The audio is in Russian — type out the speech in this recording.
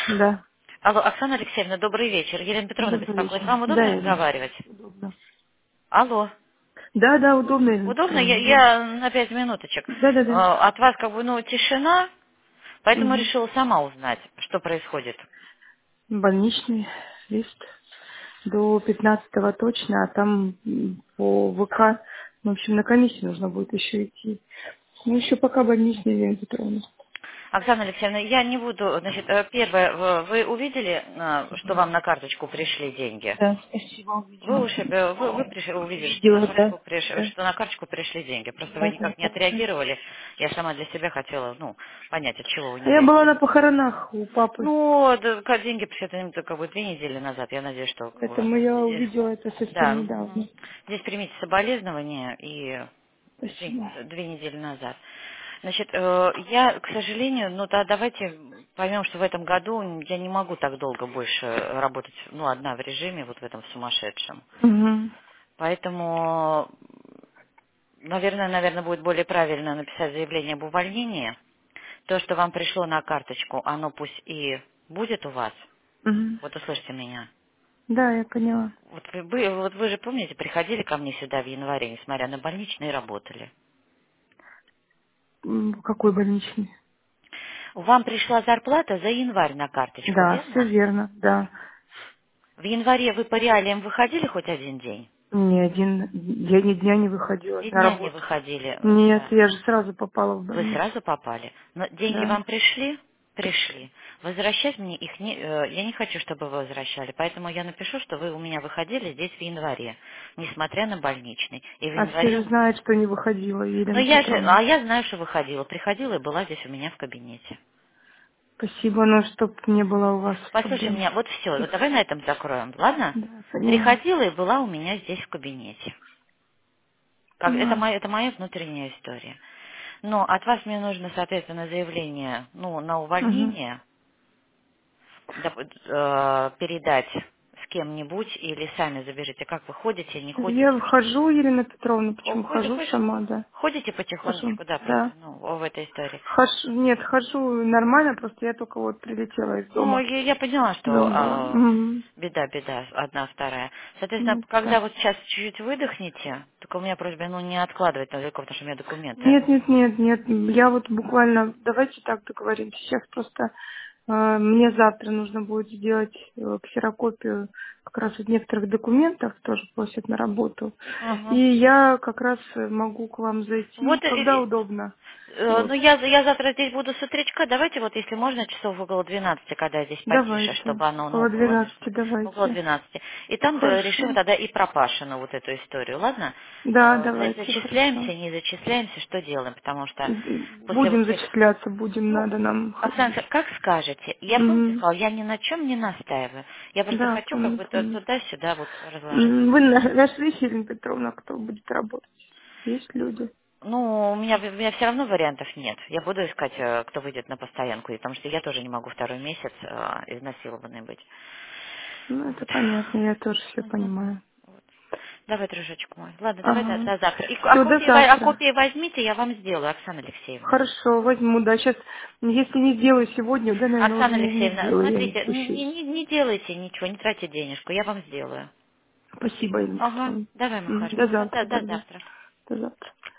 Да. Алло, Оксана Алексеевна, добрый вечер. Елена Петровна Добрый беспокоит. вечер. Вам Да, удобно Ирина. разговаривать? Удобно. Алло. Да, да, удобно, Ирина Удобно? Петровна, Я, удобно. я на 5 минуточек. Да, да, да. От вас тишина, поэтому Мгм. решила сама узнать, что происходит. Больничный лист до 15-го точно, а там по ВК, в общем, на комиссию нужно будет еще идти. Ну, еще пока больничный, Ирина Петровна. Оксана Алексеевна, я не буду, значит, первое, вы увидели, что вам на карточку пришли деньги? Да, спасибо, Вы увидела. уже увидели, что на Видела, да. карточку Да, что на карточку пришли деньги. Просто вы да, да, никак не да. Да. отреагировали. Я сама для себя хотела, понять, от чего вы А не я была на реагируете. похоронах у папы, Ну, да, деньги пришли это как бы 2 недели назад. Я надеюсь, что поэтому я здесь, увидела это совсем да, недавно. здесь примите соболезнования и Спасибо. 2 недели назад. Значит, я, к сожалению, да, давайте поймем, что в этом году я не могу так долго больше работать, одна в режиме, вот в этом сумасшедшем. Угу. Поэтому, наверное, будет более правильно написать заявление об увольнении. То, что вам пришло на карточку, оно пусть и будет у вас. Угу. Вот услышьте меня. Да, я поняла. Вот вы же помните, приходили ко мне сюда в январе, несмотря на больничные, работали. Какой больничный? Вам пришла зарплата за январь на карточку, Да, все верно? верно, да. В январе вы по реалиям выходили хоть один день? Я ни дня не выходила Ни на дня не работу. выходили. Нет, Да. я же сразу попала в Вы больницу. сразу попали. Но деньги Да, вам пришли? пришли. Пришли. Возвращать мне их я не хочу, чтобы вы возвращали. Поэтому я напишу, что вы у меня выходили здесь в январе, несмотря на больничный. И в А все январе... же знают, что не выходила, Но Елена Петровна. я знаю, что выходила. Приходила и была здесь у меня в кабинете. Спасибо, но чтоб не было у вас Послушай проблем. меня, вот все, вот Всех. давай на этом закроем, ладно? Да, поняла. Приходила и была у меня здесь в кабинете. Поняла. Это моя внутренняя история. Но от вас мне нужно, соответственно, заявление, на Угу. увольнение, передать с кем-нибудь или сами заберите. Как вы ходите, не ходите? Я вхожу, Елена Петровна, почему хожу Ходите, сама, да. ходите Хожу, потихонечку, да, просто, да. в этой истории. Нет, хожу нормально, просто я только вот прилетела из Ну, дома. я поняла, что Дома была. Мгм. беда, одна, вторая. Соответственно, Ну, когда да. вот сейчас чуть-чуть выдохнете, только у меня просьба, не откладывать далеко, потому что у меня документы. Нет, нет, нет, нет. Я вот буквально, давайте так договоримся. Сейчас просто мне завтра нужно будет сделать ксерокопию как раз вот некоторых документов, тоже просят на работу. И Ага. я как раз могу к вам зайти, Вот, когда удобно. ну Вот. я завтра здесь буду с утречка. Давайте вот, если можно, часов около 12, когда здесь потише, Давайте. чтобы оно, Около было вышло. 12 давайте. Около 12. И там решим Хорошо. тогда и пропашину вот эту историю, ладно? Да, давайте, хорошо. Зачисляемся, не зачисляемся, что делаем, потому что после вот Будем всех... зачисляться, будем, Ну, надо нам Оксана, ходить. как скажете. Я, помните, Мгм. сказала, я ни на чем не настаиваю. Я просто Да, хочу как помню, бы помню. туда-сюда вот разложить. Вы нашли, Елена Петровна, кто будет работать? Есть люди? Ну, у меня все равно вариантов нет. Я буду искать, кто выйдет на постоянку, и потому что я тоже не могу второй месяц изнасилованной быть. Ну, это Вот. понятно, я тоже все Мгм. понимаю. Давай, дружочек мой. Ладно, давай Ага. до завтра. И Все, до завтра. копии возьмите, я вам сделаю, Оксана Алексеевна. Хорошо, возьму, да. Сейчас, если не сделаю сегодня, да, наверное, уже Оксана не Алексеевна, сделаю, я не смотрите, спущусь. не делайте ничего, не тратьте денежку, я вам сделаю. Спасибо, Елена Ага, Петровна. давай, мой хороший. До До завтра тогда. завтра. До завтра.